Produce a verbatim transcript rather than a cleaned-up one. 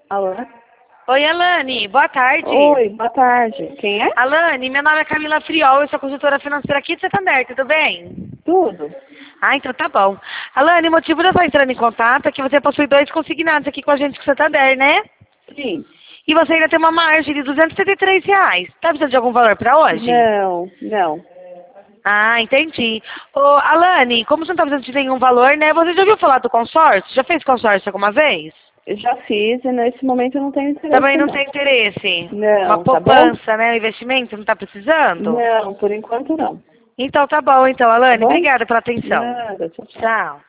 Alô? Oi, Alane, boa tarde. Oi, boa tarde. Quem é? Alane, meu nome é Camila Friol, eu sou consultora financeira aqui de Santander, tudo bem? Tudo. Ah, então tá bom. Alane, o motivo de eu estar entrando em contato é que você possui dois consignados aqui com a gente com Santander, né? Sim. E você ainda tem uma margem de duzentos e setenta e três reais. Tá precisando de algum valor pra hoje? Não, não. Ah, entendi. Ô, Alane, como você não tá precisando de nenhum valor, né? Você já ouviu falar do consórcio? Já fez consórcio alguma vez? Eu já fiz e nesse momento eu não tenho interesse, Também não não. tem interesse? Uma Não, tá bom? poupança, né? Um investimento, não tá precisando? Não, por enquanto não. Então tá bom, então, Tá Alane. bom? Obrigada pela atenção. Nada, tchau, tchau. Tchau.